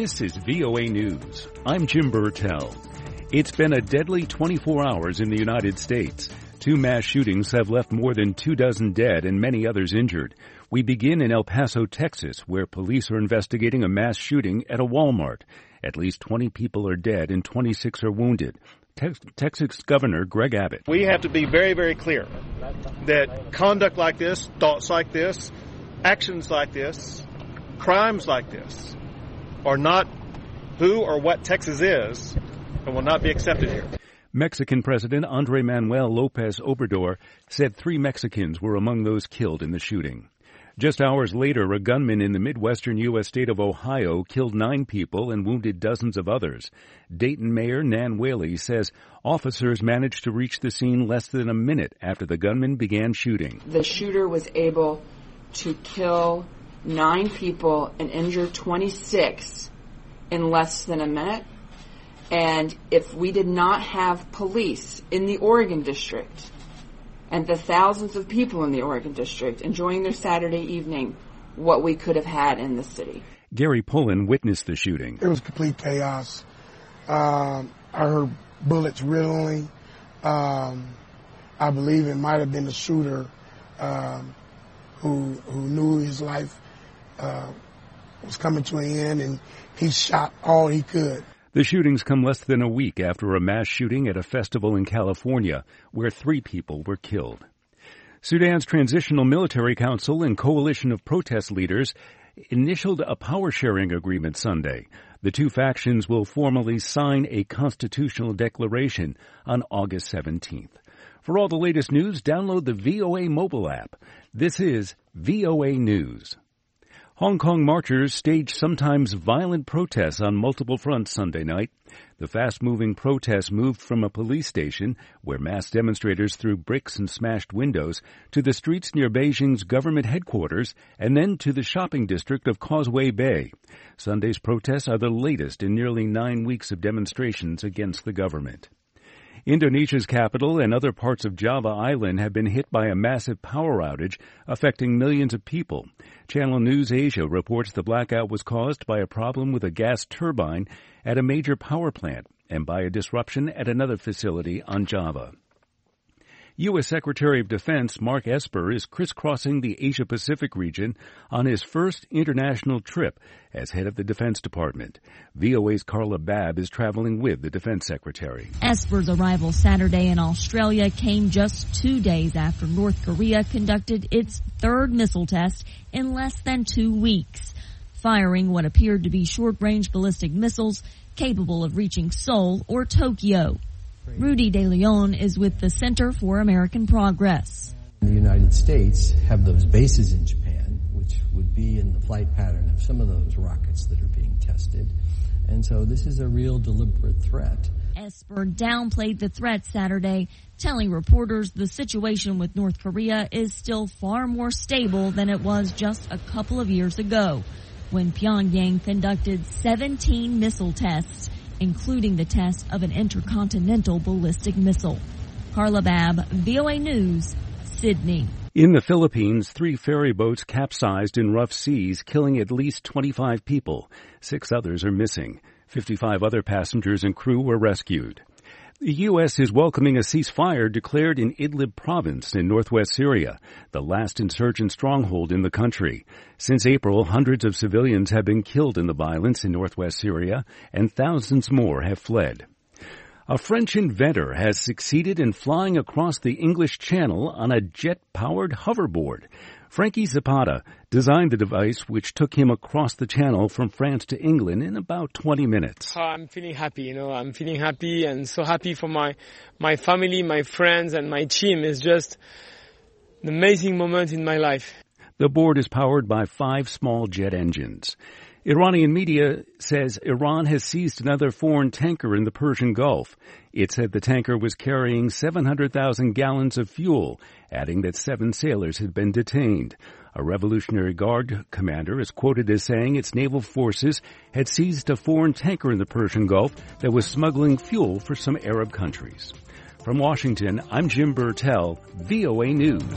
This is VOA News. I'm Jim Burtell. It's been a deadly 24 hours in the United States. 2 mass shootings have left more than 24 dead and many others injured. We begin in El Paso, Texas, where police are investigating a mass shooting at a Walmart. At least 20 people are dead and 26 are wounded. Texas Governor Greg Abbott. We have to be very, very clear that conduct like this, thoughts like this, actions like this, crimes like this are not who or what Texas is and will not be accepted here. Mexican President Andrés Manuel López Obrador said 3 Mexicans were among those killed in the shooting. Just hours later, a gunman in the midwestern U.S. state of Ohio killed 9 people and wounded dozens of others. Dayton Mayor Nan Whaley says officers managed to reach the scene less than a minute after the gunman began shooting. The shooter was able to kill 9 people and injure 26 in less than a minute. And if we did not have police in the Oregon District and the thousands of people in the Oregon District enjoying their Saturday evening, what we could have had in the city. Gary Pullen witnessed the shooting. It was complete chaos. I heard bullets riddling. I believe it might have been the shooter who knew his life was coming to an end, and he shot all he could. The shootings come less than a week after a mass shooting at a festival in California where 3 people were killed. Sudan's Transitional Military Council and coalition of protest leaders initialed a power-sharing agreement Sunday. The 2 factions will formally sign a constitutional declaration on August 17th. For all the latest news, download the VOA mobile app. This is VOA News. Hong Kong marchers staged sometimes violent protests on multiple fronts Sunday night. The fast-moving protests moved from a police station, where mass demonstrators threw bricks and smashed windows, to the streets near Beijing's government headquarters, and then to the shopping district of Causeway Bay. Sunday's protests are the latest in nearly 9 weeks of demonstrations against the government. Indonesia's capital and other parts of Java Island have been hit by a massive power outage affecting millions of people. Channel News Asia reports the blackout was caused by a problem with a gas turbine at a major power plant and by a disruption at another facility on Java. U.S. Secretary of Defense Mark Esper is crisscrossing the Asia-Pacific region on his first international trip as head of the Defense Department. VOA's Carla Babb is traveling with the Defense Secretary. Esper's arrival Saturday in Australia came just 2 days after North Korea conducted its 3rd missile test in less than 2 weeks, firing what appeared to be short-range ballistic missiles capable of reaching Seoul or Tokyo. Rudy De Leon is with the Center for American Progress. The United States have those bases in Japan, which would be in the flight pattern of some of those rockets that are being tested. And so this is a real deliberate threat. Esper downplayed the threat Saturday, telling reporters the situation with North Korea is still far more stable than it was just a couple of years ago, when Pyongyang conducted 17 missile tests, including the test of an intercontinental ballistic missile. Carla Babb, VOA News, Sydney. In the Philippines, 3 ferry boats capsized in rough seas, killing at least 25 people. 6 others are missing. 55 other passengers and crew were rescued. The U.S. is welcoming a ceasefire declared in Idlib province in northwest Syria, the last insurgent stronghold in the country. Since April, hundreds of civilians have been killed in the violence in northwest Syria, and thousands more have fled. A French inventor has succeeded in flying across the English Channel on a jet-powered hoverboard. Frankie Zapata designed the device, which took him across the channel from France to England in about 20 minutes. I'm feeling happy, I'm feeling happy and so happy for my family, my friends, and my team. It's just an amazing moment in my life. The board is powered by 5 small jet engines. Iranian media says Iran has seized another foreign tanker in the Persian Gulf. It said the tanker was carrying 700,000 gallons of fuel, adding that 7 sailors had been detained. A Revolutionary Guard commander is quoted as saying its naval forces had seized a foreign tanker in the Persian Gulf that was smuggling fuel for some Arab countries. From Washington, I'm Jim Burtell, VOA News.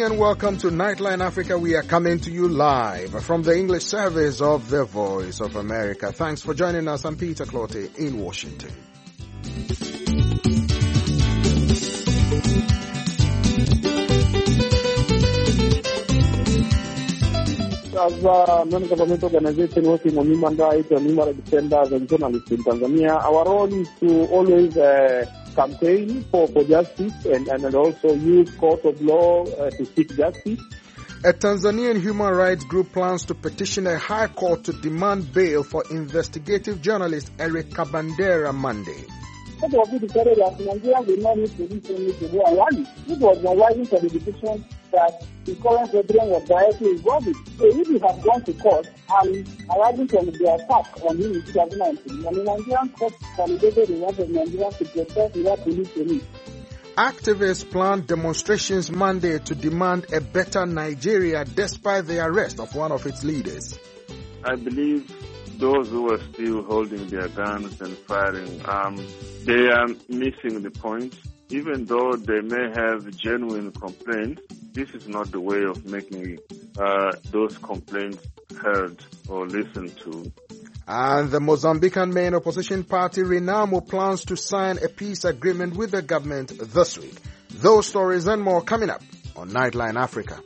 and welcome to Nightline Africa. We are coming to you live from the English service of the Voice of America. Thanks for joining us. I'm Peter Clottey in Washington. As a non-government organization working on human rights and human rights defenders and journalists in Tanzania, our role is to always campaign for justice and also use court of law to seek justice. A Tanzanian human rights group plans to petition a high court to demand bail for investigative journalist Eric Kabendera Monday. It was for the decision that the current president was directly involved in. So if you have gone to court and arising from the attack on him in 2019, and the Nigerian court validated the right of Nigerians to protest without police. Activists planned demonstrations Monday to demand a better Nigeria despite the arrest of one of its leaders. I believe those who are still holding their guns and firing, they are missing the point. Even though they may have genuine complaints, this is not the way of making those complaints heard or listened to. And the Mozambican main opposition party, Renamo, plans to sign a peace agreement with the government this week. Those stories and more coming up on Nightline Africa.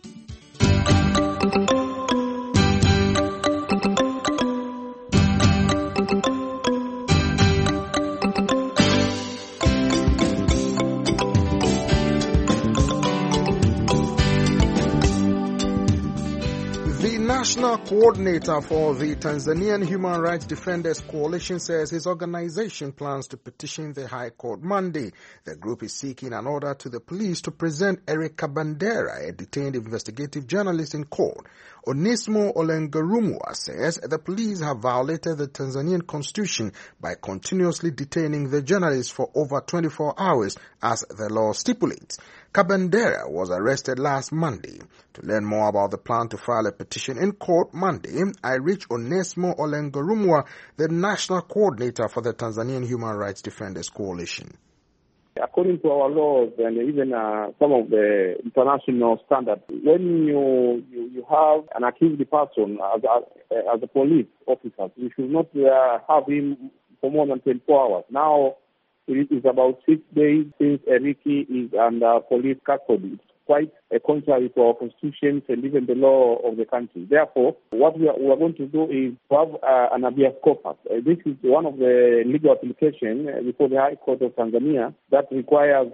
National coordinator for the Tanzanian Human Rights Defenders Coalition says his organization plans to petition the High Court Monday. The group is seeking an order to the police to present Eric Kabendera, a detained investigative journalist, in court. Onesmo Olengarumwa says the police have violated the Tanzanian constitution by continuously detaining the journalist for over 24 hours as the law stipulates. Kabendera was arrested last Monday. To learn more about the plan to file a petition in court Monday, I reached Onesmo Olengarumwa, the national coordinator for the Tanzanian Human Rights Defenders Coalition. According to our laws and even some of the international standards, when you have an accused person as a police officer, you should not have him for more than 24 hours. Now, it is about 6 days since Eriki is under police custody. It's quite contrary to our constitutions and even the law of the country. Therefore, what we are going to do is to have an habeas corpus. This is one of the legal applications before the High Court of Tanzania that requires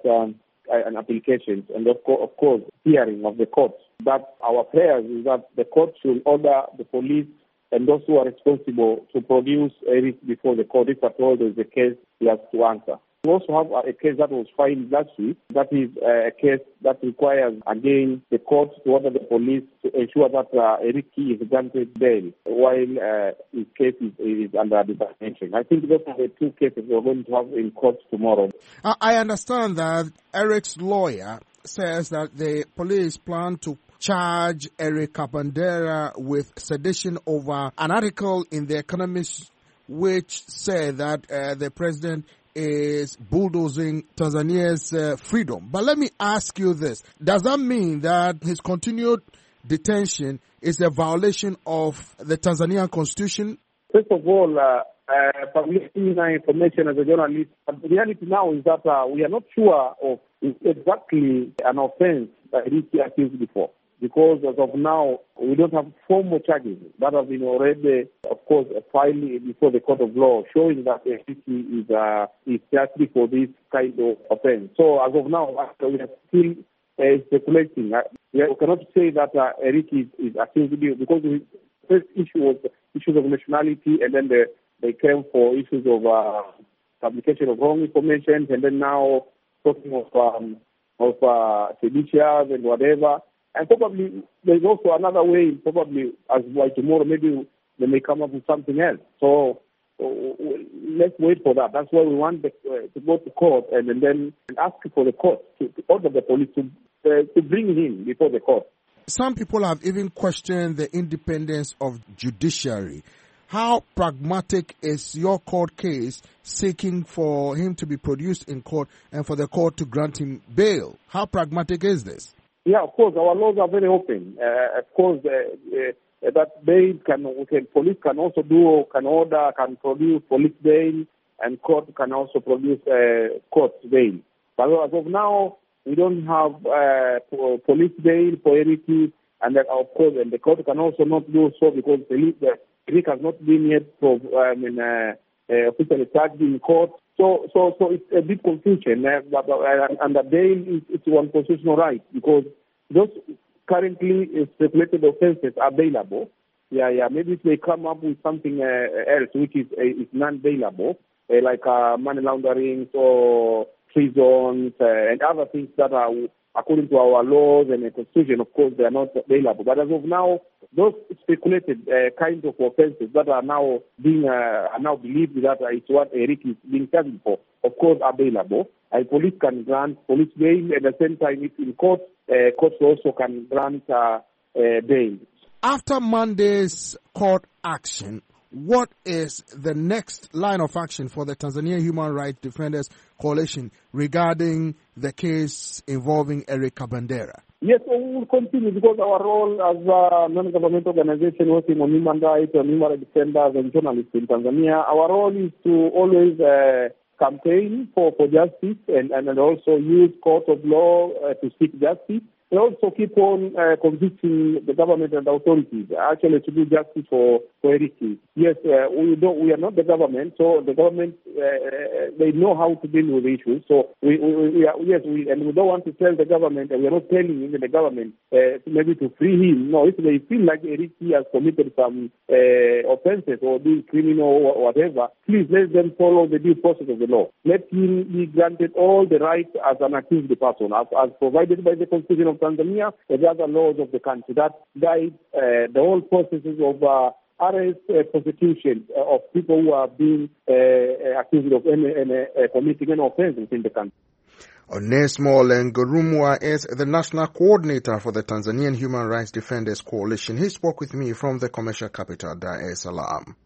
an application and of course hearing of the court. But our prayers is that the court should order the police and those who are responsible to produce Eric before the court. If at all there is a case, he has to answer. We also have a case that was filed last week. That is a case that requires, again, the court to order the police to ensure that Eriki is granted bail while his case is under detention. I think those are the two cases we're going to have in court tomorrow. I understand that Eric's lawyer says that the police plan to charge Eric Kabendera with sedition over an article in The Economist which said that the president is bulldozing Tanzania's freedom. But let me ask you this. Does that mean that his continued detention is a violation of the Tanzanian constitution? First of all, publishing information as a journalist, but the reality now is that we are not sure of exactly an offense that he accused before. Because as of now, we don't have formal charges that have been already, of course, filed before the court of law, showing that the is charged for this kind of offense. So as of now, we are still speculating. We cannot say that Eric is accused because the first issue was issues of nationality, and then they came for issues of publication of wrong information, and then now talking of seditious and whatever. And probably there's also another way, probably as by tomorrow, maybe they may come up with something else. So let's wait for that. That's why we want to go to court and then ask for the court to order the police to bring him before the court. Some people have even questioned the independence of judiciary. How pragmatic is your court case seeking for him to be produced in court and for the court to grant him bail? How pragmatic is this? Yeah, of course, our laws are very open. Of course, that bail police can also can produce police bail, and court can also produce court bail. But as of now, we don't have police bail for Eriki, and that, of course, and the court can also not do so because Eriki has not been yet officially charged in court. So it's a bit confusion, and the bail is one constitutional right because those currently speculated offences are bailable. Maybe if they come up with something else which is non-bailable, like money laundering or treasons and other things that are, according to our laws and the Constitution, of course, they are not bailable. But as of now, those speculated kinds of offences that are now believed that it's what Eriki is being charged for, of course, are bailable. And police can grant police bail. At the same time, it's in court. Courts also can grant bail. After Monday's court action, what is the next line of action for the Tanzania Human Rights Defenders Coalition regarding the case involving Eric Kabendera? Yes, we will continue because our role as a non-governmental organization working on human rights and human rights defenders and journalists in Tanzania, our role is to always campaign for justice and also use court of law to seek justice. We also keep on convincing the government and the authorities actually to do justice for Eriki. Yes, we are not the government, so the government they know how to deal with issues. So we don't want to tell the government, and we are not telling even the government maybe to free him. No, if they feel like Eriki has committed some offences or being criminal or whatever, please let them follow the due process of the law. Let him be granted all the rights as an accused person, as provided by the Constitution of Tanzania and the other laws of the country that guide the whole processes of arrest, prosecution of people who are being accused of committing an offense within the country. Onesmo Ngurumwa is the national coordinator for the Tanzanian Human Rights Defenders Coalition. He spoke with me from the commercial capital, Dar es Salaam.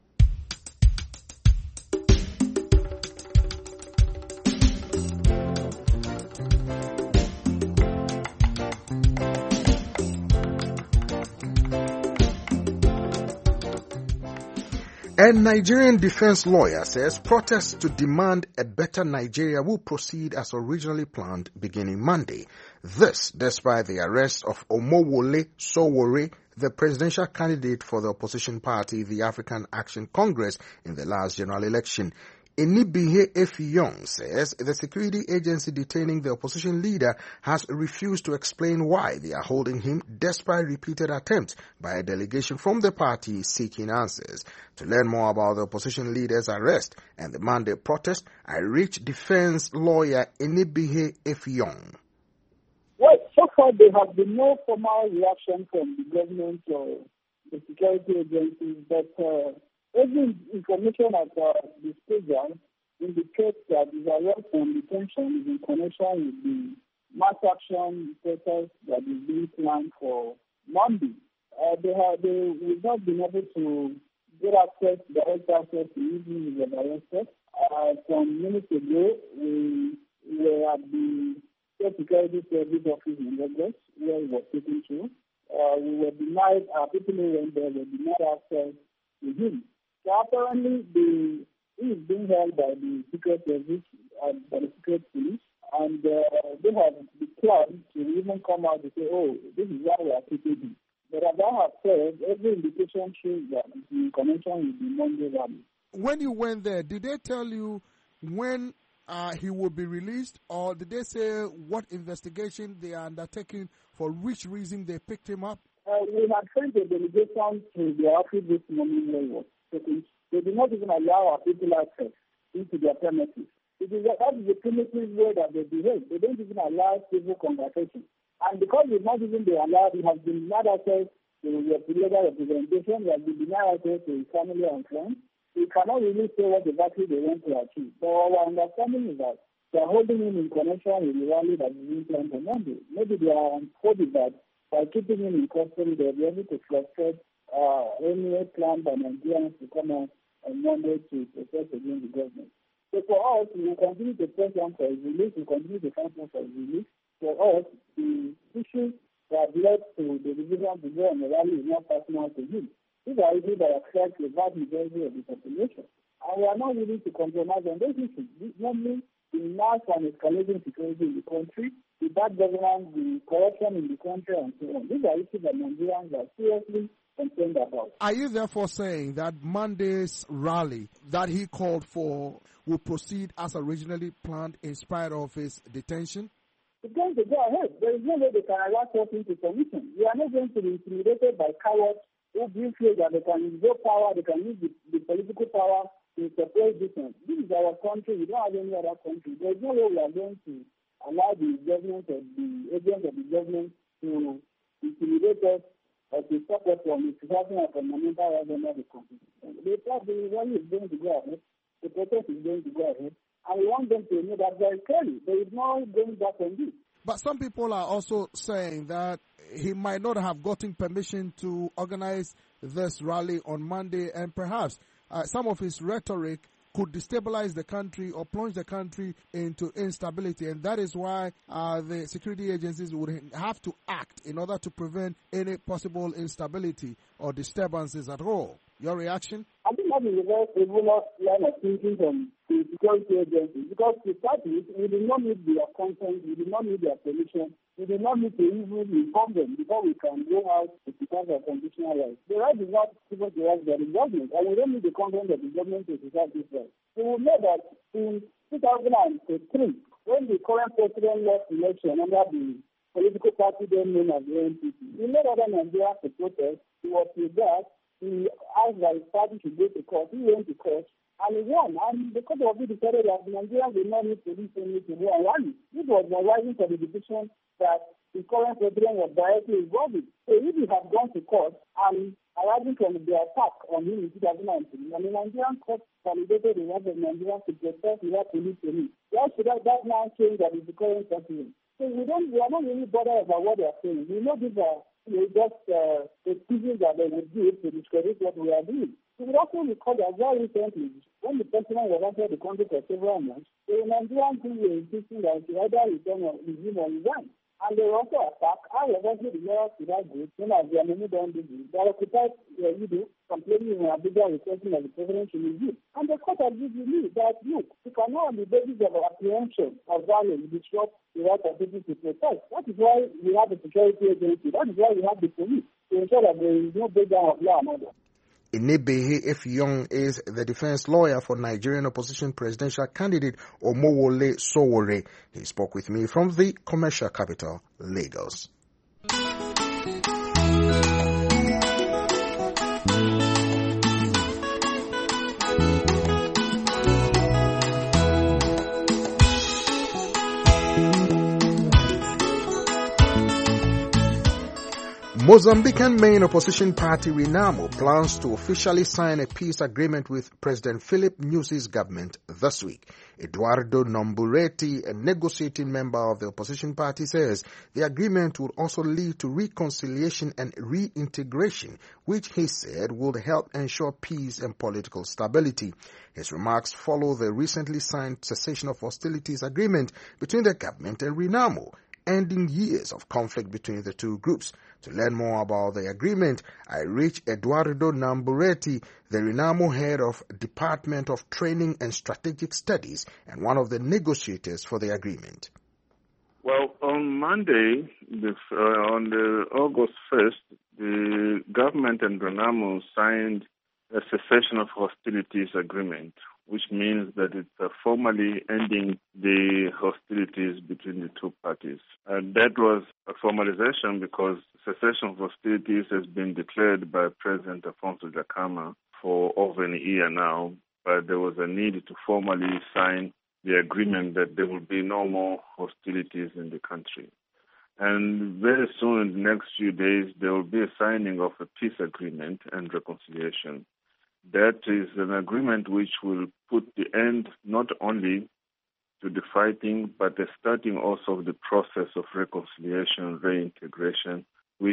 A Nigerian defense lawyer says protests to demand a better Nigeria will proceed as originally planned beginning Monday. This despite the arrest of Omowole Sowore, the presidential candidate for the opposition party, the African Action Congress, in the last general election. Enibihe Efiyong says the security agency detaining the opposition leader has refused to explain why they are holding him despite repeated attempts by a delegation from the party seeking answers. To learn more about the opposition leader's arrest and the Monday protest, I reached defense lawyer Enibihe Efiyong. Well, so far there has been no formal reaction from the government or the security agencies, but every information about this program indicates that the arrest and detention is in connection with the mass action protest that is being planned for Monday. They have not been able to get direct access to even the arrested. Some minutes ago, we were at the State Security Service office in Lagos, where we were taken to. We were denied, people who went there were denied access to him. So apparently, he is being held by the secret service and by the secret police, and they have declined to even come out and say, "Oh, this is why we are taking him." But as I have said, every indication shows that it's in connection with the Monday rally. When you went there, did they tell you when he will be released, or did they say what investigation they are undertaking, for which reason they picked him up? We had sent a delegation to the office this morning where he was taken. They did not even allow our people access into their premises. That is the primitive way that they behave. They don't even allow civil conversation. And because it's not even been allowed, he has been denied access to the political representation, he has been denied access to his family and friends. We cannot really say what exactly they want to achieve. So our understanding is that they are holding him in connection with the rally that is being planned on Monday. Maybe they are hoping that by keeping him in custody, they'll be able to frustrate any plan by Nigerians to come out on Monday to protest against the government. So for us, we will continue to press on for his release, we will continue to fight for his release. for us, the issues that led to the decision to go on the rally is not personal to him. These are issues that affect the vast majority of the population. And we are not willing to compromise on those issues, namely the mass and escalating security in the country, the bad governance, the corruption in the country, and so on. These are issues that Nigerians are seriously concerned about. Are you therefore saying that Monday's rally that he called for will proceed as originally planned in spite of his detention? It's going to go ahead. There is no way they can allow us into submission. We are not going to be intimidated by cowards who feel that they can use power, they can use the political power to separate different. This is our country. We don't have any other country. There is no way we are going to allow the government or the agents of the government to intimidate us or to stop us from exercising a fundamental right under the Constitution. The rally is going to go ahead. The protest is going to go ahead. And we want them to know that very clearly. There is no going back on this. But some people are also saying that he might not have gotten permission to organize this rally on Monday, and perhaps some of his rhetoric could destabilize the country or plunge the country into instability. And that is why the security agencies would have to act in order to prevent any possible instability or disturbances at all. Your reaction? I think that is a very frivolous line of thinking from the security agencies, because to start with, we do not need their consent, we do not need their permission, we do not need to even inform them before we can go out to exercise our constitutional rights. The right is not given to us by the government, and we don't need the consent of the government to exercise this right. So we know that in 2003, when the current president lost election under the political party then known as the NPP, he made other Nigerians to protest. He was with that. He asked that his party should go to court. He went to court and he won. And the court of it decided that Nigerians will not need police only to go and rally. This was arising for the decision that the current president was directly involved in. So if he had gone to court and arising from the attack on him in 2019, and the Nigerian court validated the right of Nigerians to protest without police to him, why should that now change that is the current president? So we are not really bothered about what they are saying. We know these are just excuses that they would give to discredit what we are doing. We would also recall that very recently, when the president was outside the country for several months, the Nigerians who were insisting that he either return or resume or resign. And they were also attacked. I was actually the mayor to that group, known as the Amemi Don Digi. They occupied complaining in Abuja requesting that the president should resume. And the court agreed with me that, look, you cannot on the basis of apprehension of violence disrupt the right of people to protest. That is why we have the security agency. That is why we have the police, to ensure that there is no breakdown of law and order. Inebehe Effiong is the defense lawyer for Nigerian opposition presidential candidate Omowole Sowore. He spoke with me from the commercial capital, Lagos. Mozambican main opposition party Renamo plans to officially sign a peace agreement with President Philip Nyusi's government this week. Eduardo Nombureti, a negotiating member of the opposition party, says the agreement would also lead to reconciliation and reintegration, which he said would help ensure peace and political stability. His remarks follow the recently signed cessation of hostilities agreement between the government and Renamo, ending years of conflict between the two groups. To learn more about the agreement, I reached Eduardo Nambureti, the Renamo head of Department of Training and Strategic Studies and one of the negotiators for the agreement. Well, on Monday, on the August 1st, the government and Renamo signed a cessation of hostilities agreement, which means that it's formally ending the hostilities between the two parties. And that was a formalization because cessation of hostilities has been declared by President Afonso Dhlakama for over a year now, but there was a need to formally sign the agreement that there will be no more hostilities in the country. And very soon, in the next few days, there will be a signing of a peace agreement and reconciliation. That is an agreement which will put the end not only to the fighting, but the starting also of the process of reconciliation, reintegration, which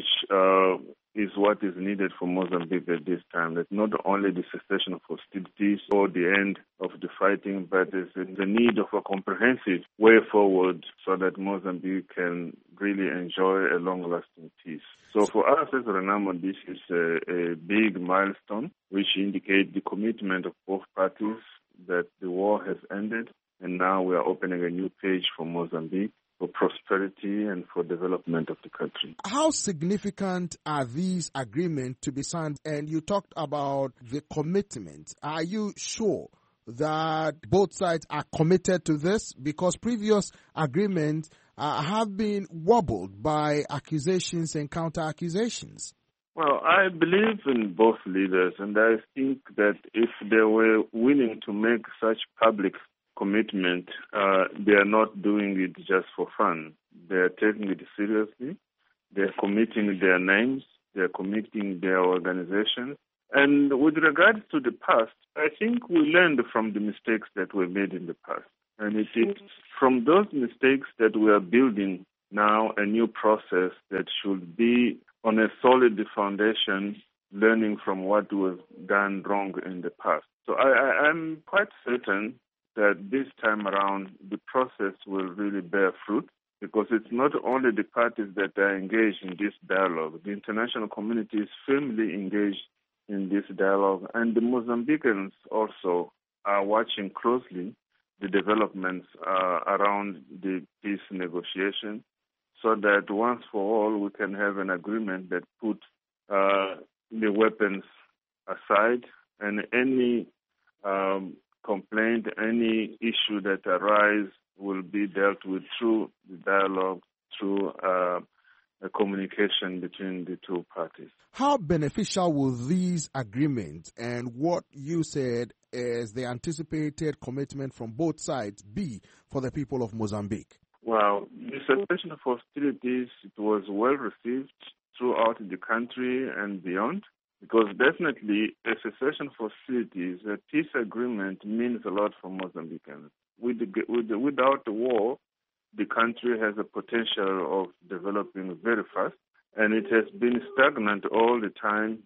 is what is needed for Mozambique at this time. That not only the cessation of hostilities or the end of the fighting, but there's the need of a comprehensive way forward so that Mozambique can really enjoy a long-lasting peace. So for us as Renamo, this is a big milestone which indicates the commitment of both parties that the war has ended, and now we are opening a new page for Mozambique, for prosperity and for development of the country. How significant are these agreements to be signed? And you talked about the commitment. Are you sure that both sides are committed to this? Because previous agreements have been wobbled by accusations and counter-accusations. Well, I believe in both leaders, and I think that if they were willing to make such public commitment, they are not doing it just for fun. They are taking it seriously. They are committing their names. They are committing their organizations. And with regards to the past, I think we learned from the mistakes that were made in the past. And it is from those mistakes that we are building now a new process that should be on a solid foundation, learning from what was done wrong in the past. So I'm quite certain that this time around the process will really bear fruit, because it's not only the parties that are engaged in this dialogue. The international community is firmly engaged in this dialogue, and the Mozambicans also are watching closely the developments around the peace negotiation, so that once for all we can have an agreement that puts the weapons aside, and any complaint, any issue that arises will be dealt with through the dialogue, through a communication between the two parties. How beneficial will these agreements and what you said is the anticipated commitment from both sides be for the people of Mozambique? Well, the cessation of hostilities, it was well received throughout the country and beyond, because definitely a cessation of hostilities, a peace agreement means a lot for Mozambicans. Without the war, the country has a potential of developing very fast, and it has been stagnant all this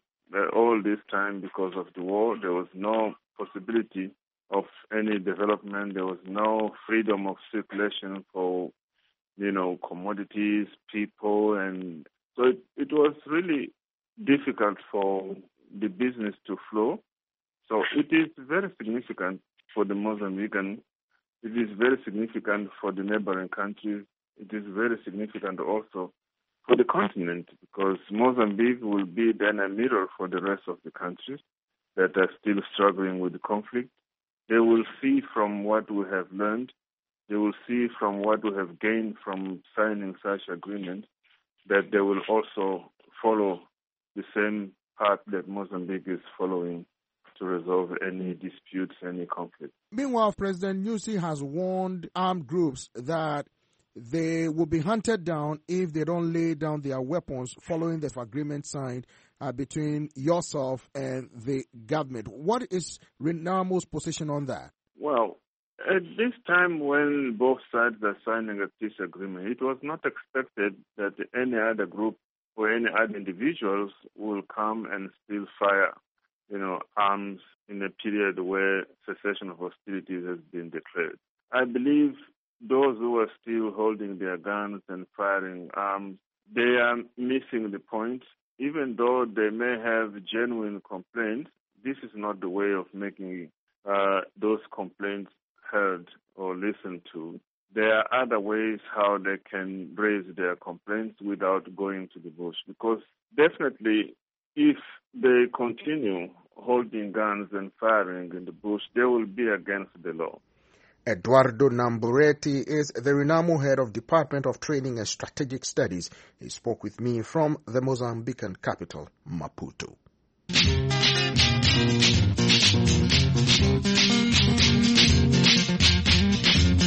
time because of the war. There was no possibility of any development. There was no freedom of circulation for, commodities, people, and so it was really difficult for the business to flow. So it is very significant for the Mozambican. It is very significant for the neighboring countries. It is very significant also for the continent, because Mozambique will be then a mirror for the rest of the countries that are still struggling with the conflict. They will see from what we have learned. They will see from what we have gained from signing such agreements, that they will also follow the same path that Mozambique is following to resolve any disputes, any conflict. Meanwhile, President Nyusi has warned armed groups that they will be hunted down if they don't lay down their weapons following the agreement signed between yourself and the government. What is Renamo's position on that? Well, at this time when both sides are signing a peace agreement, it was not expected that any other group or any other individuals will come and still fire, arms in a period where cessation of hostilities has been declared. I believe those who are still holding their guns and firing arms, they are missing the point. Even though they may have genuine complaints, this is not the way of making those complaints heard or listened to. There are other ways how they can raise their complaints without going to the bush, because definitely if they continue holding guns and firing in the bush, they will be against the law. Eduardo Namburetti is the Renamo head of Department of Training and Strategic Studies. He spoke with me from the Mozambican capital, Maputo.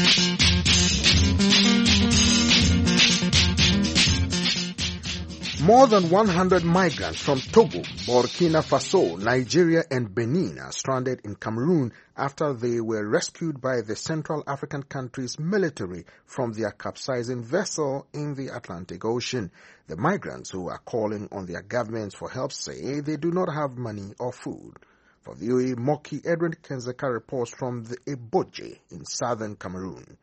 More More than 100 migrants from Togo, Burkina Faso, Nigeria and Benin are stranded in Cameroon after they were rescued by the Central African country's military from their capsizing vessel in the Atlantic Ocean. The migrants, who are calling on their governments for help, say they do not have money or food. For VOA Moki, Edwin Kenzeka reports from the Eboje in southern Cameroon.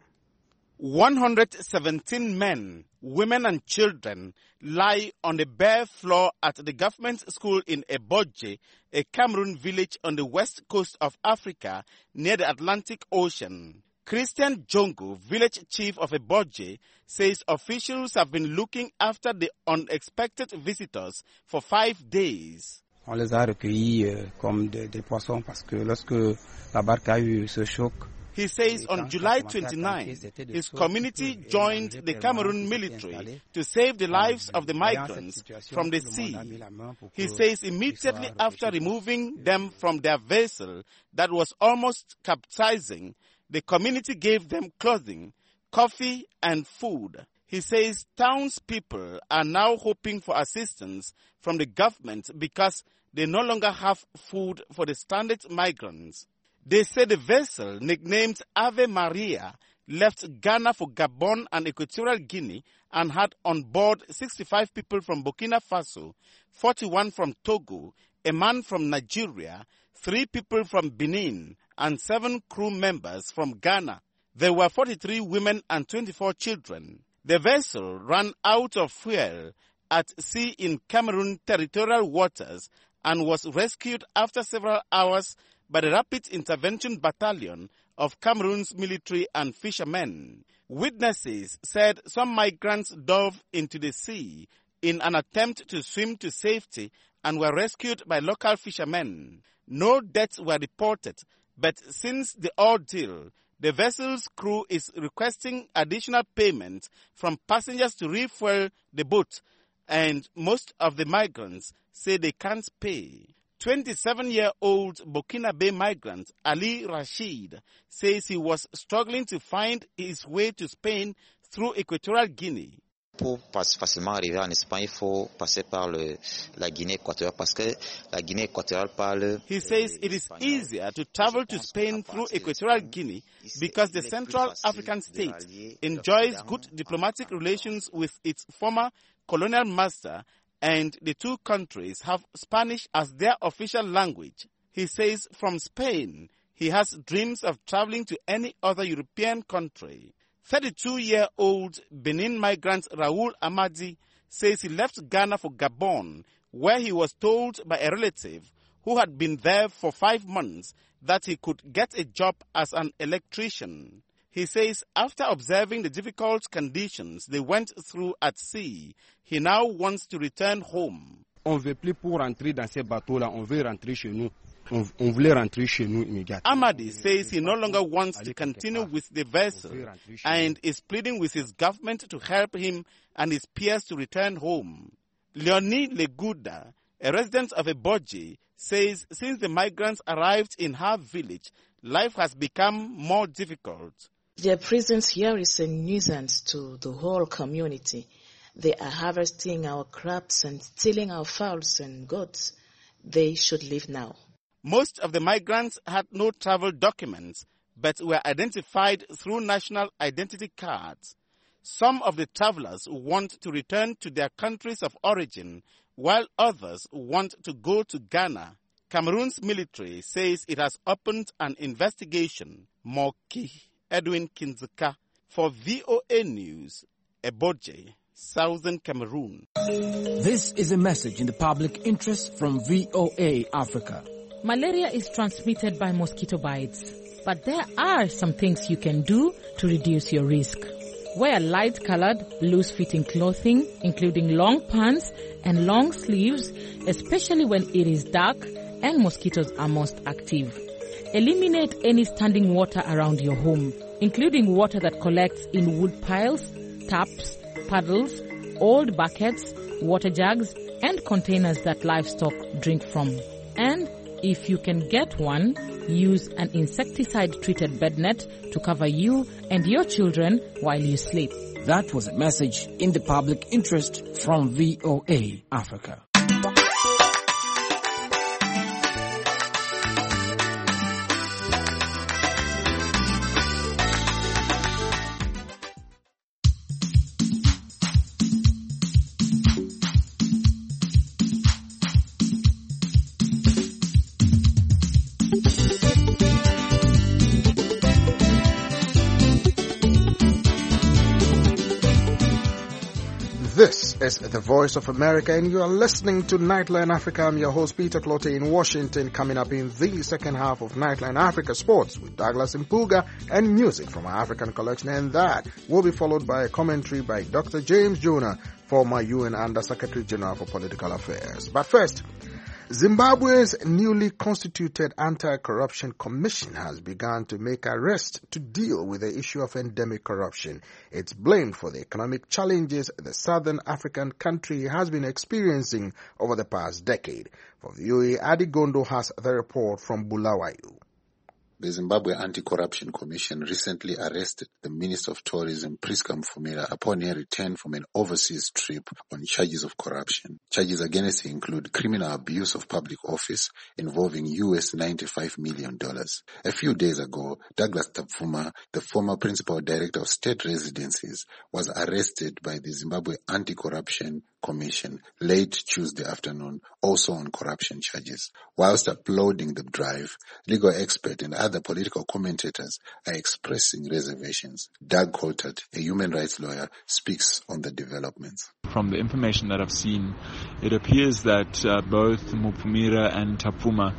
117 men, women and children lie on the bare floor at the government school in Eboje, a Cameroon village on the west coast of Africa near the Atlantic Ocean. Christian Jongo, village chief of Eboje, says officials have been looking after the unexpected visitors for 5 days. On les a recueillis comme des poissons parce que lorsque la barque a eu ce choc. He says on July 29, his community joined the Cameroon military to save the lives of the migrants from the sea. He says immediately after removing them from their vessel that was almost capsizing, the community gave them clothing, coffee and food. He says townspeople are now hoping for assistance from the government because they no longer have food for the stranded migrants. They say the vessel, nicknamed Ave Maria, left Ghana for Gabon and Equatorial Guinea and had on board 65 people from Burkina Faso, 41 from Togo, a man from Nigeria, 3 people from Benin, and 7 crew members from Ghana. There were 43 women and 24 children. The vessel ran out of fuel at sea in Cameroon territorial waters and was rescued after several hours by the Rapid Intervention Battalion of Cameroon's military and fishermen. Witnesses said some migrants dove into the sea in an attempt to swim to safety and were rescued by local fishermen. No deaths were reported, but since the ordeal, the vessel's crew is requesting additional payment from passengers to refuel the boat, and most of the migrants say they can't pay. 27-year-old Burkinabe migrant Ali Rashid says he was struggling to find his way to Spain through Equatorial Guinea. Pour facilement arriver en Espagne, il faut passer par la Guinée équatoriale parce que la Guinée équatoriale parle. He says it is easier to travel to Spain through Equatorial Guinea because the Central African state enjoys good diplomatic relations with its former colonial master, and the two countries have Spanish as their official language. He says from Spain, he has dreams of traveling to any other European country. 32-year-old Benin migrant Raoul Amadi says he left Ghana for Gabon, where he was told by a relative who had been there for 5 months that he could get a job as an electrician. He says after observing the difficult conditions they went through at sea, he now wants to return home. On veut plus pour rentrer dans ces bateaux-là, on veut rentrer chez nous. On voulait rentrer chez nous immédiatement. Amadi says he no longer wants to continue with the vessel and is pleading with his government to help him and his peers to return home. Leonie Leguda, a resident of Eboje, says since the migrants arrived in her village, life has become more difficult. Their presence here is a nuisance to the whole community. They are harvesting our crops and stealing our fowls and goats. They should leave now. Most of the migrants had no travel documents, but were identified through national identity cards. Some of the travelers want to return to their countries of origin, while others want to go to Ghana. Cameroon's military says it has opened an investigation. Moki Edwin Kinzeka for VOA News, Eboje, Southern Cameroon. This is a message in the public interest from VOA Africa. Malaria is transmitted by mosquito bites, but there are some things you can do to reduce your risk. Wear light-colored, loose-fitting clothing, including long pants and long sleeves, especially when it is dark and mosquitoes are most active. Eliminate any standing water around your home, including water that collects in wood piles, taps, puddles, old buckets, water jugs, and containers that livestock drink from. And if you can get one, use an insecticide-treated bed net to cover you and your children while you sleep. That was a message in the public interest from VOA Africa. This is the Voice of America, and you are listening to Nightline Africa. I'm your host, Peter Clottey in Washington. Coming up in the second half of Nightline Africa Sports with Douglas Mpuga and music from our African collection, and that will be followed by a commentary by Dr. James Jonah, former UN Under Secretary General for Political Affairs. But first, Zimbabwe's newly constituted Anti-Corruption Commission has begun to make arrests to deal with the issue of endemic corruption. It's blamed for the economic challenges the southern African country has been experiencing over the past decade. For VOA, Adi Gondo has the report from Bulawayo. The Zimbabwe Anti-Corruption Commission recently arrested the Minister of Tourism, Priska Mfumira, upon her return from an overseas trip on charges of corruption. Charges against her include criminal abuse of public office involving US $95 million. A few days ago, Douglas Tapfuma, the former Principal Director of State Residencies, was arrested by the Zimbabwe Anti-Corruption Commission late Tuesday afternoon, also on corruption charges. Whilst uploading the drive, legal experts and other political commentators are expressing reservations. Doug Coulthard, a human rights lawyer, speaks on the developments. From the information that I've seen, it appears that both Mupumira and Tapfuma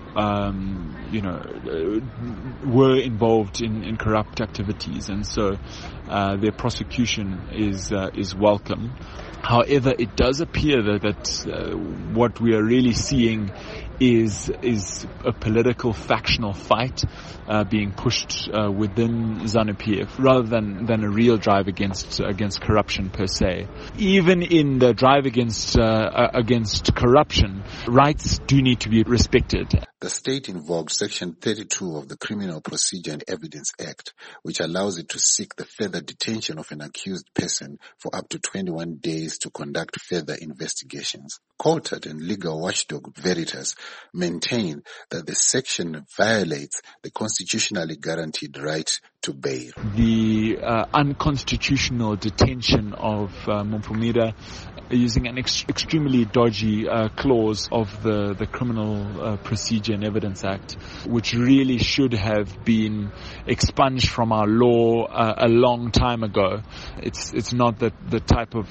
were involved in corrupt activities, and so their prosecution is welcome. However, it does appear that what we are really seeing is a political factional fight being pushed within ZANU-PF rather than a real drive against corruption per se. Even in the drive against corruption, rights do need to be respected. The state invoked Section 32 of the Criminal Procedure and Evidence Act, which allows it to seek the further detention of an accused person for up to 21 days to conduct further investigations. Coulthard and legal watchdog Veritas maintain that the section violates the constitutionally guaranteed right to bail. The unconstitutional detention of Mupumira using an extremely dodgy clause of the Criminal Procedure and Evidence Act, which really should have been expunged from our law a long time ago. It's not the type of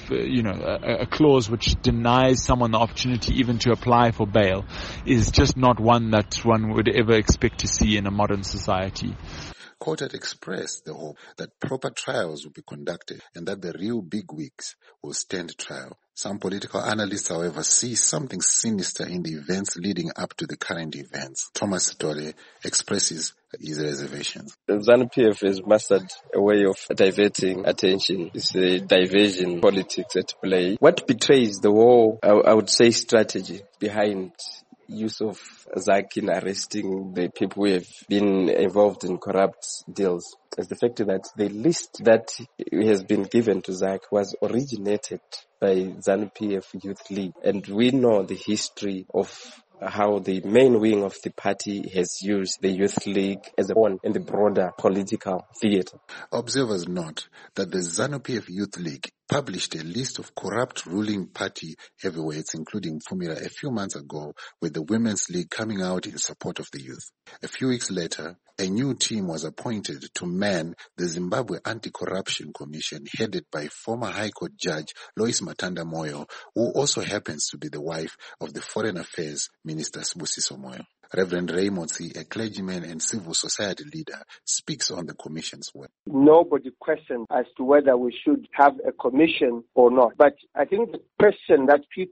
a clause which denies someone the opportunity even to apply for bail is just not one that one would ever expect to see in a modern society. Coulthard expressed the hope that proper trials will be conducted and that the real bigwigs will stand trial. Some political analysts, however, see something sinister in the events leading up to the current events. Thomas Tole expresses his reservations. ZANU-PF has mastered a way of diverting attention. It's a diversion politics at play. What betrays the whole, I would say, strategy behind use of ZAC in arresting the people who have been involved in corrupt deals is the fact that the list that has been given to ZAC was originated by ZANU-PF Youth League. And we know the history of how the main wing of the party has used the Youth League as a pawn in the broader political theater. Observers note that the ZANU-PF Youth League published a list of corrupt ruling party heavyweights, including Mfumira, a few months ago, with the Women's League coming out in support of the youth. A few weeks later, a new team was appointed to man the Zimbabwe Anti-Corruption Commission, headed by former High Court Judge Lois Matanda Moyo, who also happens to be the wife of the Foreign Affairs Minister Sibusiso Moyo. Reverend Ray Motsi, a clergyman and civil society leader, speaks on the commission's work. Nobody questioned as to whether we should have a commission or not. But I think the question that people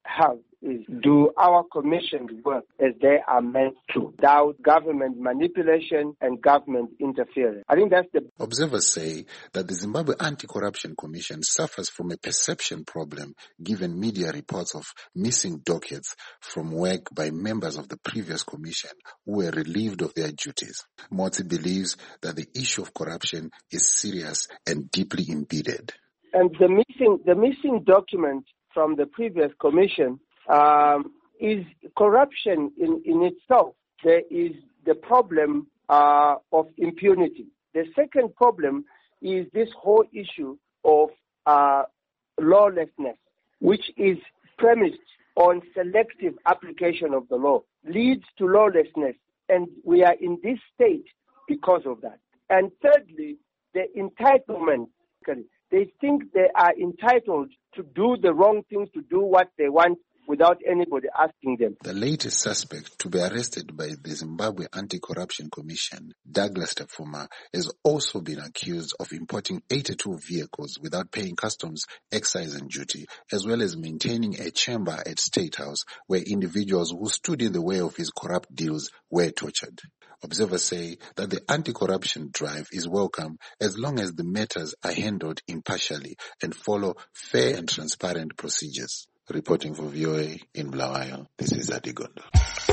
have is, do our commissions work as they are meant to, without government manipulation and government interference? I think that's the... Observers say that the Zimbabwe Anti-Corruption Commission suffers from a perception problem given media reports of missing dockets from work by members of the previous commission who were relieved of their duties. Motsi believes that the issue of corruption is serious and deeply embedded. And the missing document from the previous commission is corruption in itself. There is the problem of impunity. The second problem is this whole issue of lawlessness, which is premised on selective application of the law, leads to lawlessness, and we are in this state because of that. And thirdly, the entitlement. They think they are entitled to do the wrong things, to do what they want without anybody asking them. The latest suspect to be arrested by the Zimbabwe Anti-Corruption Commission, Douglas Tafuma, has also been accused of importing 82 vehicles without paying customs, excise and duty, as well as maintaining a chamber at State House where individuals who stood in the way of his corrupt deals were tortured. Observers say that the anti-corruption drive is welcome as long as the matters are handled impartially and follow fair and transparent procedures. Reporting for VOA in Bulawayo, this is Adigondo.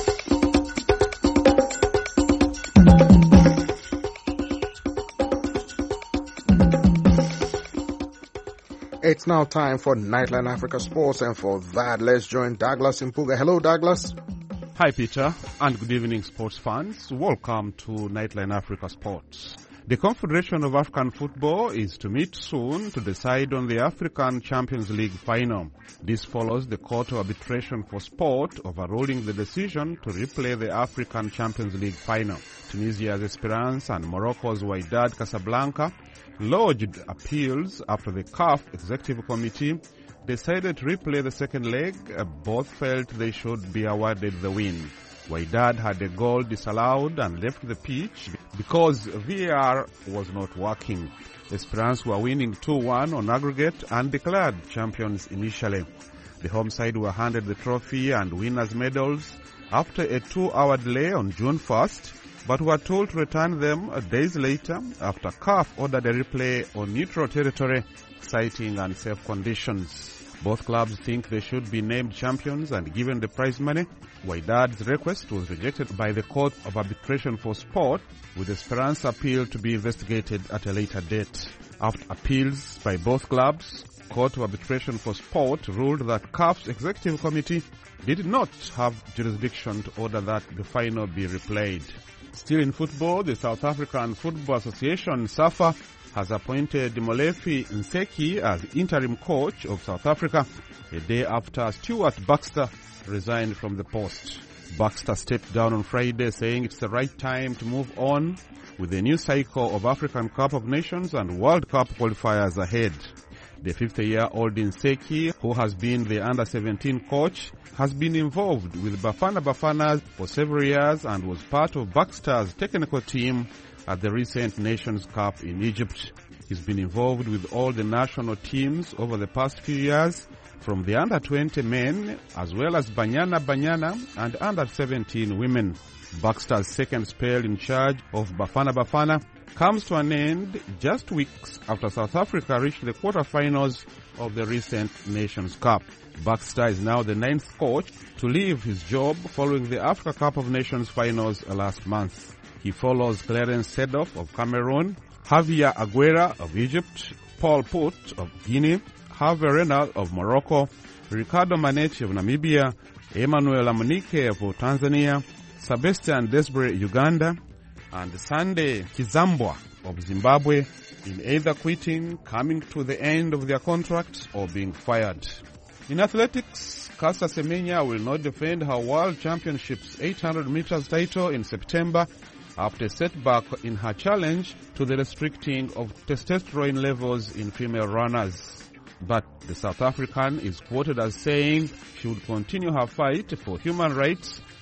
It's now time for Nightline Africa Sports, and for that, let's join Douglas Mpuga. Hello, Douglas. Hi, Peter, and good evening, sports fans. Welcome to Nightline Africa Sports. The Confederation of African Football is to meet soon to decide on the African Champions League final. This follows the Court of Arbitration for Sport overruling the decision to replay the African Champions League final. Tunisia's Esperance and Morocco's Wydad Casablanca lodged appeals after the CAF Executive Committee decided to replay the second leg. Both felt they should be awarded the win. Wydad had a goal disallowed and left the pitch because VAR was not working. Esperance were winning 2-1 on aggregate and declared champions initially. The home side were handed the trophy and winners' medals after a 2-hour delay on June 1st, but were told to return them days later after CAF ordered a replay on neutral territory, citing unsafe conditions. Both clubs think they should be named champions and given the prize money. Wydad's request was rejected by the Court of Arbitration for Sport, with Esperance appeal to be investigated at a later date. After appeals by both clubs, Court of Arbitration for Sport ruled that CAF's Executive Committee did not have jurisdiction to order that the final be replayed. Still in football, the South African Football Association, SAFA, has appointed Molefi Nseki as interim coach of South Africa a day after Stuart Baxter resigned from the post. Baxter stepped down on Friday, saying it's the right time to move on with the new cycle of African Cup of Nations and World Cup qualifiers ahead. The 50-year-old Nseki, who has been the under-17 coach, has been involved with Bafana Bafana for several years and was part of Baxter's technical team at the recent Nations Cup in Egypt. He's been involved with all the national teams over the past few years, from the under-20 men as well as Banyana and under-17 women. Baxter's second spell in charge of Bafana Bafana comes to an end just weeks after South Africa reached the quarterfinals of the recent Nations Cup. Baxter is now the 9th coach to leave his job following the Africa Cup of Nations finals last month. He follows Clarence Seedorf of Cameroon, Javier Aguera of Egypt, Paul Put of Guinea, Hervé Renard of Morocco, Ricardo Manetti of Namibia, Emmanuel Amunike of Tanzania, Sebastian Desbre Uganda, and Sunday Kizambwa of Zimbabwe, in either quitting, coming to the end of their contract, or being fired. In athletics, Caster Semenya will not defend her World Championships 800 meters title in September after a setback in her challenge to the restricting of testosterone levels in female runners. But the South African is quoted as saying she would continue her fight for human rights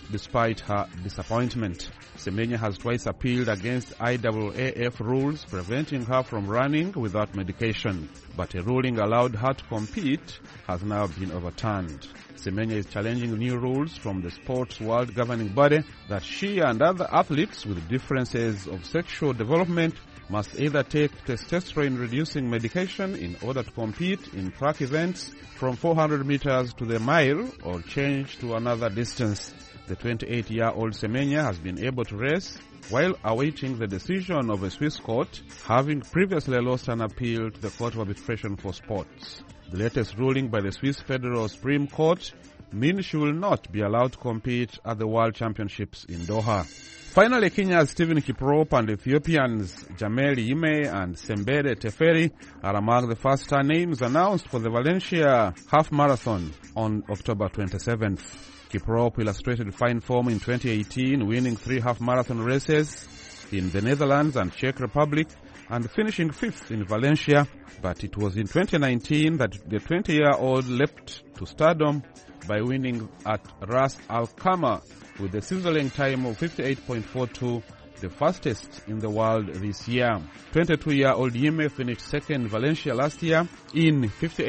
despite her disappointment. Semenya has twice appealed against IAAF rules preventing her from running without medication, but a ruling allowed her to compete has now been overturned. Semenya is challenging new rules from the sports world governing body that she and other athletes with differences of sexual development must either take testosterone-reducing medication in order to compete in track events from 400 meters to the mile or change to another distance. The 28-year-old Semenya has been able to race while awaiting the decision of a Swiss court, having previously lost an appeal to the Court of Arbitration for Sports. The latest ruling by the Swiss Federal Supreme Court means she will not be allowed to compete at the World Championships in Doha. Finally, Kenya's Stephen Kiprop and Ethiopians Jamel Yime and Sembere Teferi are among the first star names announced for the Valencia Half Marathon on October 27th. Kiprop illustrated fine form in 2018, winning 3 half-marathon races in the Netherlands and Czech Republic and finishing 5th in Valencia. But it was in 2019 that the 20-year-old leapt to stardom by winning at Ras Al Khaimah with a sizzling time of 58.42, the fastest in the world this year. 22-year-old Yime finished second in Valencia last year in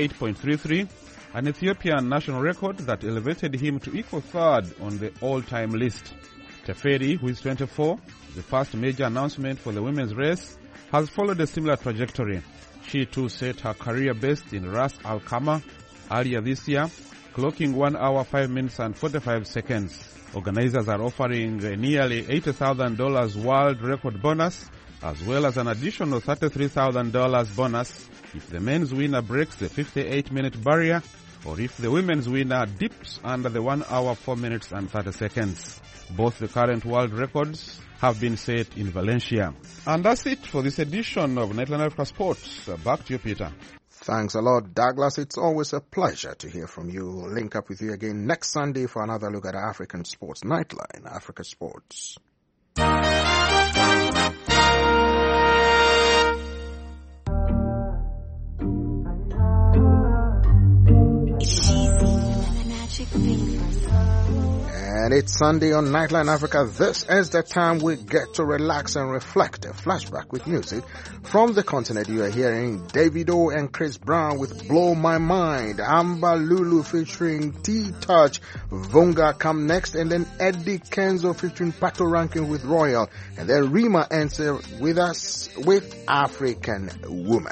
58.33, an Ethiopian national record that elevated him to equal third on the all-time list. Teferi, who is 24, the first major announcement for the women's race, has followed a similar trajectory. She too set her career best in Ras Al Khaimah earlier this year, clocking 1 hour 5 minutes and 45 seconds. Organizers are offering a nearly $80,000 world record bonus, as well as an additional $33,000 bonus if the men's winner breaks the 58-minute barrier or if the women's winner dips under the 1 hour 4 minutes and 30 seconds. Both the current world records have been set in Valencia. And that's it for this edition of Nightline Africa Sports. Back to you, Peter. Thanks a lot, Douglas. It's always a pleasure to hear from you. We'll link up with you again next Sunday for another look at African sports. Nightline Africa Sports. And it's Sunday on Nightline Africa. This is the time we get to relax and reflect. A flashback with music from the continent. You are hearing Davido and Chris Brown with Blow My Mind. Amber Lulu featuring T-Touch. Vunga come next. And then Eddie Kenzo featuring Pato Rankin with Royal. And then Rima answer with us with African Woman.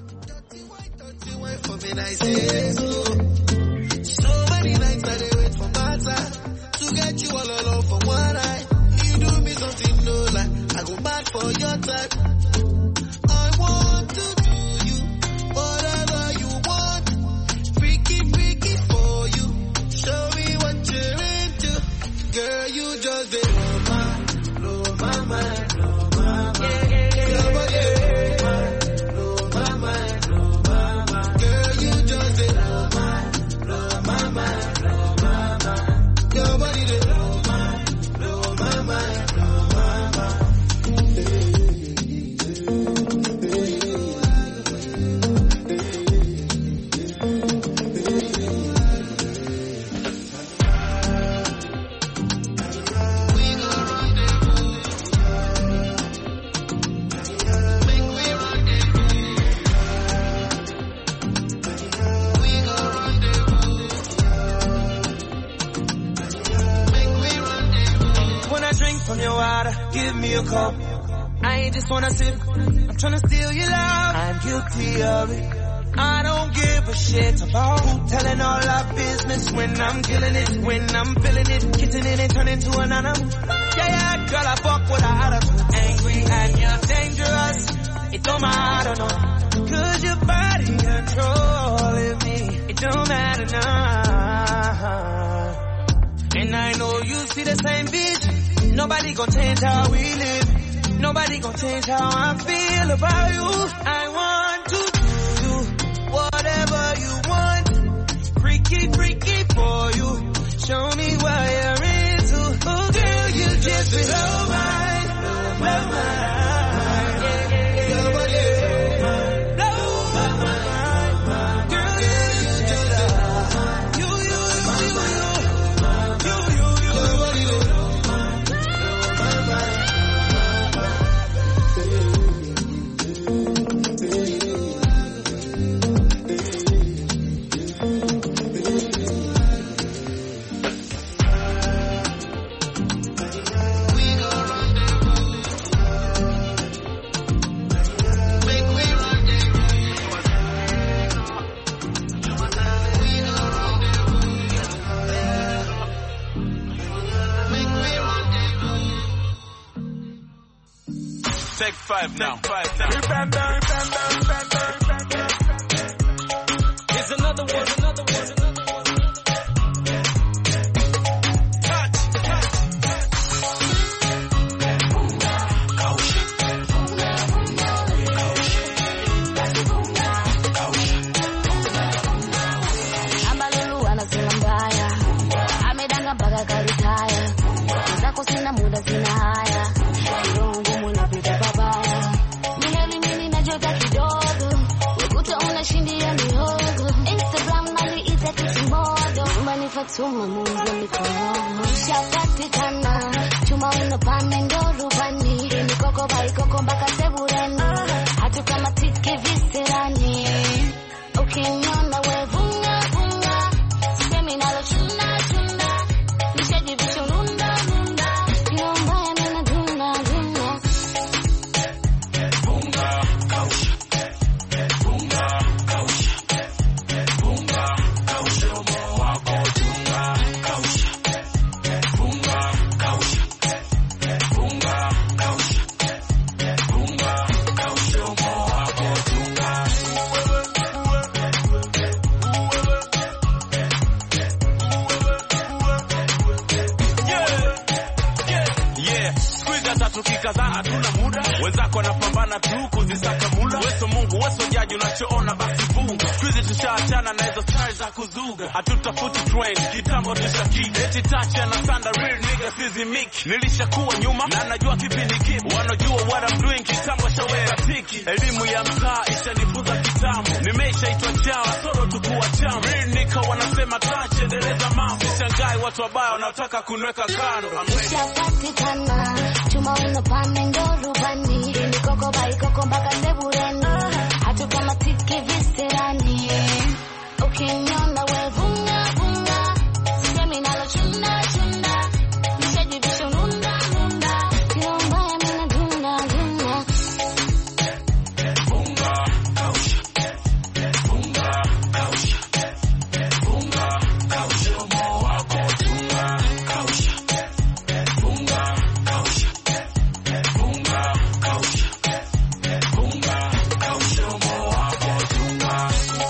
So many nights that they wait for my time to get you all alone for one night. You do me something no like I go back for your time. I want to do you whatever you want. Freaky, freaky for you. Show me what you're into. Girl, you just blow my mind, blow my mind. Yeah, yeah, yeah, yeah. Blow my mind, blow my mind. Girl, you just blow my mind, blow my mind. Your body they blow my mind, blow my mind. From your water, give me a cup. I ain't just wanna sip, I'm tryna steal your love. I'm guilty of it. I don't give a shit about who telling all our business when I'm killing it, when I'm feeling it, kissing it and turning to an animal. Yeah, girl, I fuck with a attitude. Angry and you're dangerous. It don't matter, no. Cause your body controlling me. It don't matter now. And I know you see the same vision. Nobody gon' change how we live. Nobody gon' change how I feel about you. I want to do whatever you want. Freaky, freaky for you. Show me what you're into. Oh girl, you just blow my mind. Take 5 now. Here's another one. Ambalulu anasema mbaya, amedanga mpaka karitaya, zako sina muda sina haya, roho ngumu napita pabaya, milele mimi najota kidogo, ukuta unashindia mihogo, Instagram mali ita kitimodo, umani Fatuma mungu mikono, shapatikana, chuma unapane ndo rubani, mikoko baikoko mpaka sebureni, hatu kama tiki visirani, ukiniona we bunga bunga, sisemi nalo chunda chunda, nishajivisha nunda nunda, kilo mbaya nina duna duna. Bunga kausha, bunga kausha, bunga kausha, moyo wako tunga kausha, bunga kausha, bunga kausha, bunga kausha, moyo wako tunga. Yeah, squeeze tukikaza hatuna muda, wenzako wanapambana tu kuzisaka mula. Weso Mungu, weso jaji, unachoona basi funga. Squeeze tushaachana na hizo stars za kuzuga, hatutafuti trend, kitambo tushakida. Eti touch na sanda real nigga sizimiki. Nilishakuwa nyuma na najua kipi ni kipi, wanajua what I'm doing, kitambo shawera tiki. Elimu ya mtaa ishanifunza kitambo, nimeshaitwa chawa soro tukuwa chama. Real nigga wanasema touch, endeleza mambo. Shangai watu wabaya wanataka kunweka kando. Nishapatikana, chuma unapane ndo rubani, mikoko baikoko mpaka sebureni, hatu kama tiki visirani, ukiniona we bunga bunga, sisemi nalo chunda chunda, nishajivisha nunda nunda, kilo mbaya mina duna duna. Bunga kausha, bunga kausha, bunga kausha, moyo wako tunga kausha, bunga kausha, bunga kausha, bunga kausha, moyo wako tunga.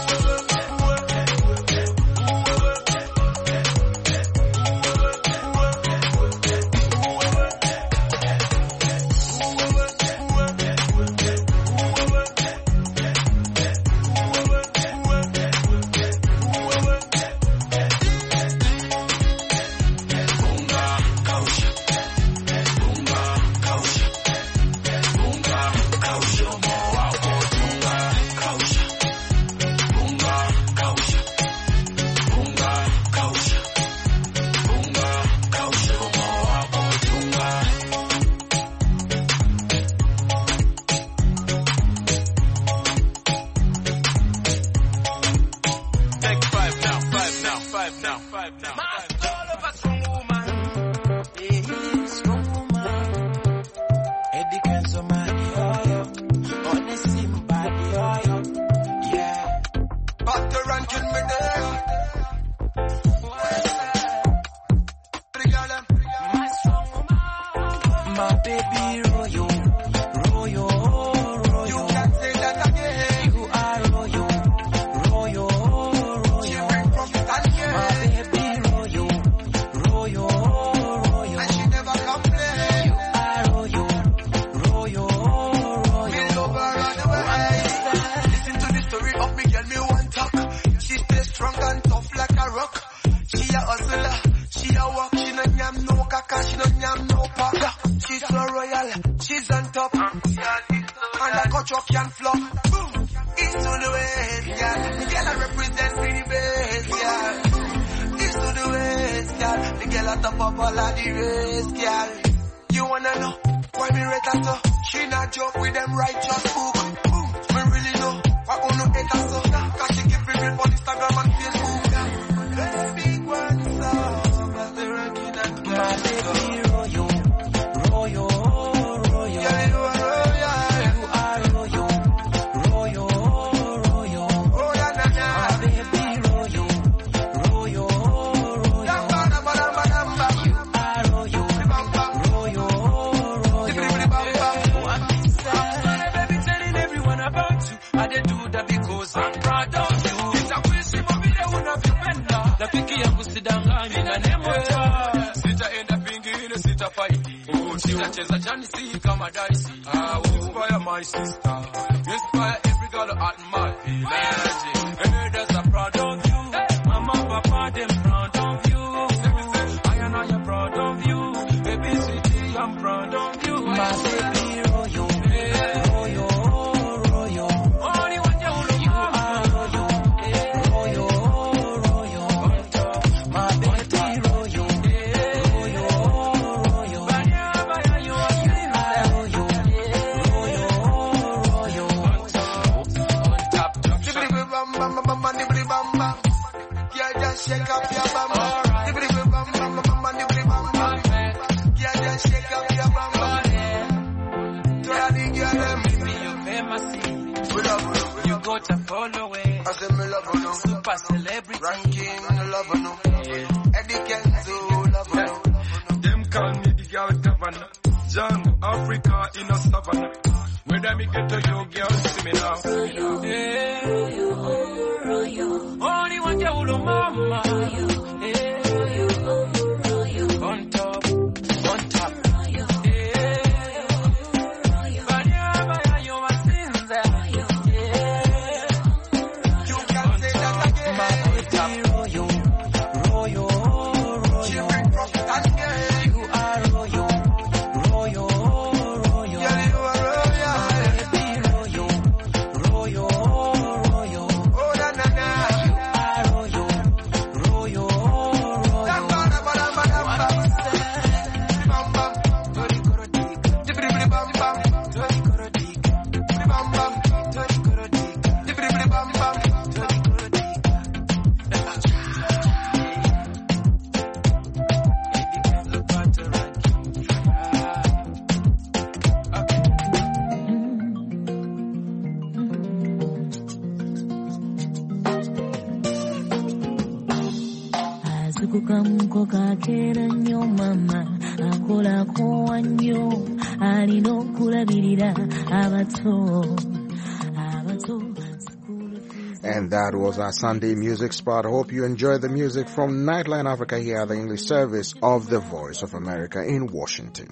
Take 5 now, 5 now, 5 now, 5 now. All of a strong woman, yeah, strong woman. Eddie Kenzo money, honestly, body, yeah. Butter and kill me there. My strong woman, my baby royal, royal, royal. You can say that again. You are royal, royal, royal. She bring from Tanzania. My baby royal, royal, royal. And she never complain. You are royal, royal, royal. Me love her all the way. Listen to the story of me girl, me one talk. She stay strong and tough like a rock. She a hustler, she a walk. She no nyam no kaka, she no nyam no paka. She's so royal, she's on top. And like a truck can flop. East to the west, yeah. The girl I represent for the best, yeah. East to the west, yeah. The girl at top of all of the race, girl. You wanna know why me rate her so? She not joke with them righteous book. Me really know why gonna hate her so? Cause she give me real on Instagram and Facebook. Baby, what's up? As the ranking and girl. My baby royal, royal, royal. Yeah, you are royal. You are royal, royal, royal. Oh, yeah, nah, nah. My baby royal, royal, royal. You are royal, royal, royal. paradise. Inspire my sister. Inspire every girl at my village. Elders are proud of you. Mama, papa, them proud of you. I am proud of you. Baby, city, I'm proud of you. My baby royal. Shake up your bamba. Dibri bamba, mama, dibri bamba. Yeah, just shake up your bamba. To the girl, Baby, you famous. You got to follow it. I say me love you. Super celebrity. Ranking, love you. Eddie Kenzo, love you. Them call me the girl governor. Jungle Africa in a savannah. Whether me get to you, girl, see me now. Only one you mama. On top, on top. Kakera nnyo mama akolako wannyo alina okulabirira abato. And that was our Sunday music spot. I hope you enjoyed the music from Nightline Africa here at the English service of the Voice of America in Washington.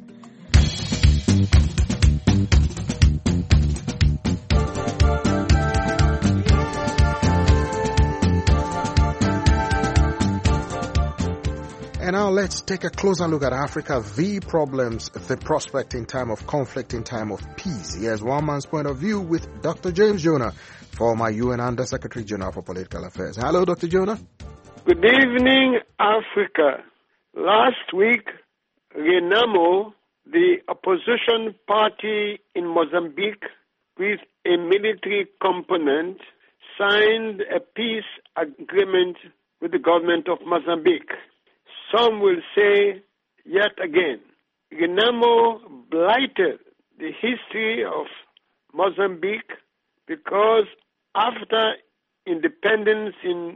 And now let's take a closer look at Africa, the problems, the prospect in time of conflict, in time of peace. Here's one man's point of view with Dr. James Jonah, former UN Under Secretary General for Political Affairs. Hello, Dr. Jonah. Good evening, Africa. Last week, Renamo, the opposition party in Mozambique with a military component, signed a peace agreement with the government of Mozambique. Some will say, yet again, Renamo blighted the history of Mozambique because after independence in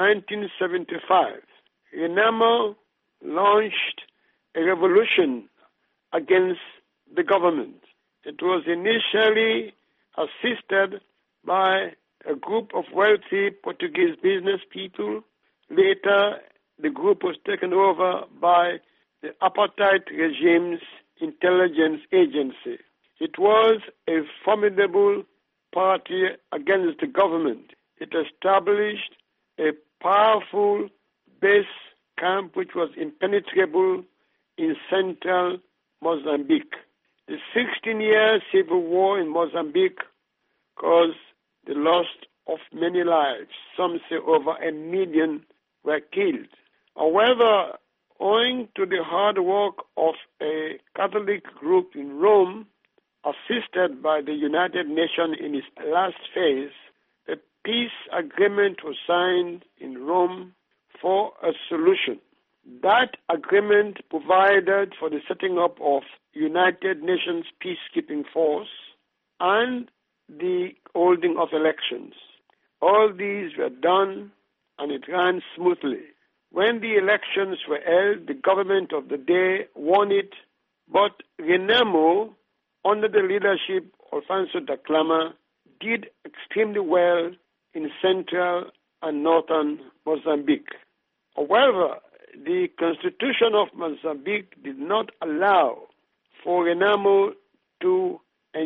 1975, Renamo launched a revolution against the government. It was initially assisted by a group of wealthy Portuguese business people. Later, the group was taken over by the apartheid regime's intelligence agency. It was a formidable party against the government. It established a powerful base camp which was impenetrable in central Mozambique. The 16-year civil war in Mozambique caused the loss of many lives. Some say over 1 million were killed. However, owing to the hard work of a Catholic group in Rome, assisted by the United Nations in its last phase, a peace agreement was signed in Rome for a solution. That agreement provided for the setting up of United Nations peacekeeping force and the holding of elections. All these were done and it ran smoothly. When the elections were held, the government of the day won it, but Renamo, under the leadership of Alfonso da Clama, did extremely well in central and northern Mozambique. However, the constitution of Mozambique did not allow for Renamo to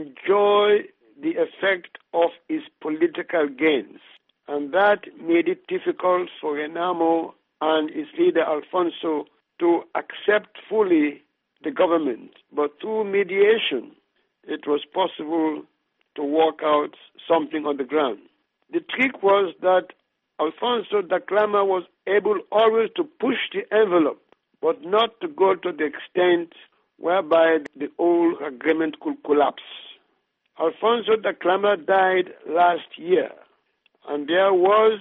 enjoy the effect of his political gains. And that made it difficult for Renamo and his leader Alfonso to accept fully the government. But through mediation, it was possible to work out something on the ground. The trick was that Alfonso Dhlakama was able always to push the envelope, but not to go to the extent whereby the whole agreement could collapse. Alfonso Dhlakama died last year, and there was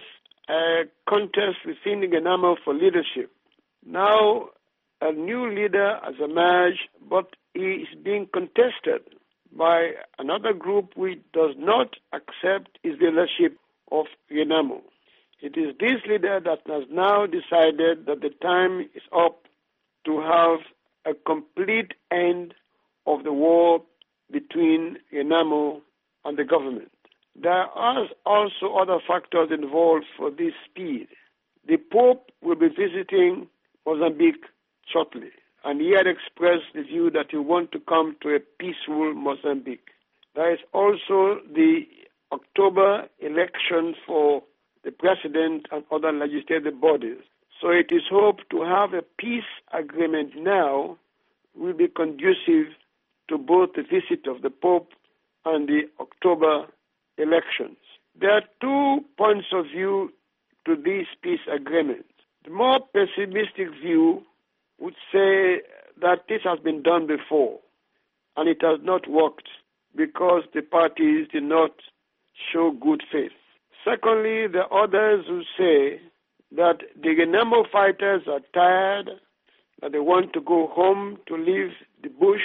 a contest within Renamo for leadership. Now, a new leader has emerged, but he is being contested by another group which does not accept his leadership of Renamo. It is this leader that has now decided that the time is up to have a complete end of the war between Renamo and the government. There are also other factors involved for this speed. The Pope will be visiting Mozambique shortly, and he had expressed the view that he wants to come to a peaceful Mozambique. There is also the October election for the president and other legislative bodies. So it is hoped to have a peace agreement now will be conducive to both the visit of the Pope and the October elections. There are 2 points of view to this peace agreement. The more pessimistic view would say that this has been done before and it has not worked because the parties did not show good faith. Secondly, the others who say that the Renamo fighters are tired, that they want to go home to leave the bush,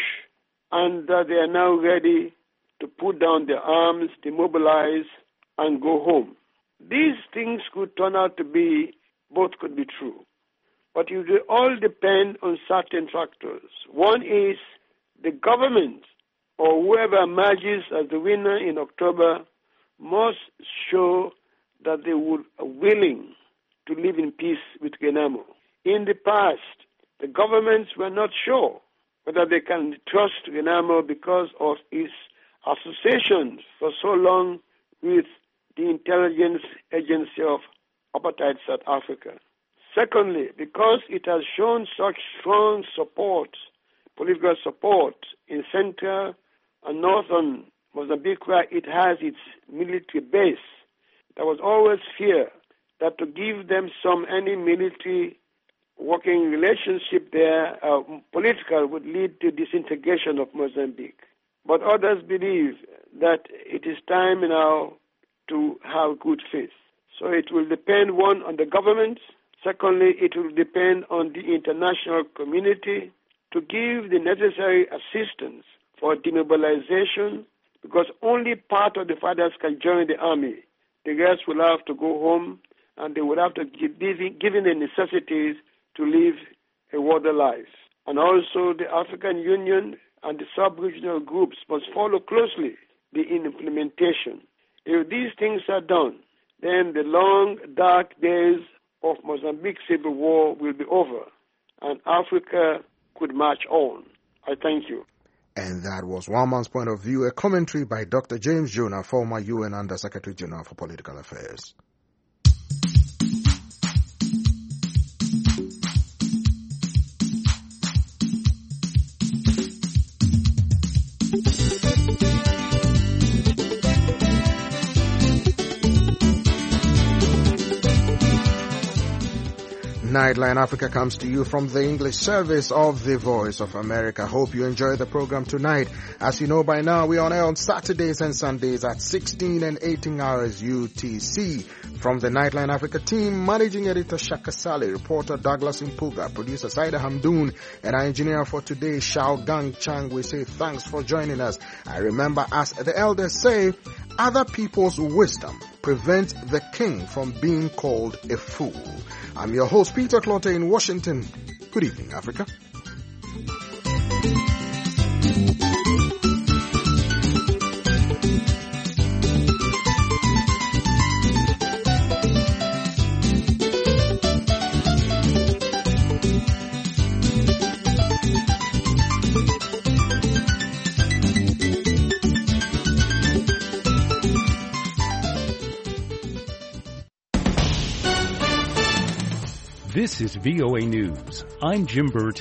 and that they are now ready to put down their arms, demobilize, and go home. These things could turn out to be, both could be true. But it will all depend on certain factors. One is the government or whoever emerges as the winner in October must show that they are willing to live in peace with Renamo. In the past, the governments were not sure whether they can trust Renamo because of his associations for so long with the intelligence agency of apartheid South Africa. Secondly, because it has shown such strong support, political support in central and northern Mozambique where it has its military base, there was always fear that to give them any military working relationship there, political, would lead to disintegration of Mozambique. But others believe that it is time now to have good faith. So it will depend, one, on the government. Secondly, it will depend on the international community to give the necessary assistance for demobilization, because only part of the fighters can join the army. The rest will have to go home, and they will have to be given the necessities to live a worthy life. And also the African Union and the sub-regional groups must follow closely the implementation. If these things are done, then the long, dark days of Mozambique civil war will be over, and Africa could march on. I thank you. And that was one man's point of view, a commentary by Dr. James Jonah, former UN Under-Secretary General for Political Affairs. Nightline Africa comes to you from the English service of the Voice of America. Hope you enjoy the program tonight. As you know by now, we are on air on Saturdays and Sundays at 16 and 18 hours UTC. From the Nightline Africa team, Managing Editor Shaka Sali, reporter Douglas Impuga, producer Saida Hamdoun, and our engineer for today, Shao Gang Chang, we say thanks for joining us. I remember, as the elders say, other people's wisdom prevents the king from being called a fool. I'm your host, Peter Clotter in Washington. Good evening, Africa. This is VOA News. I'm Jim Burt.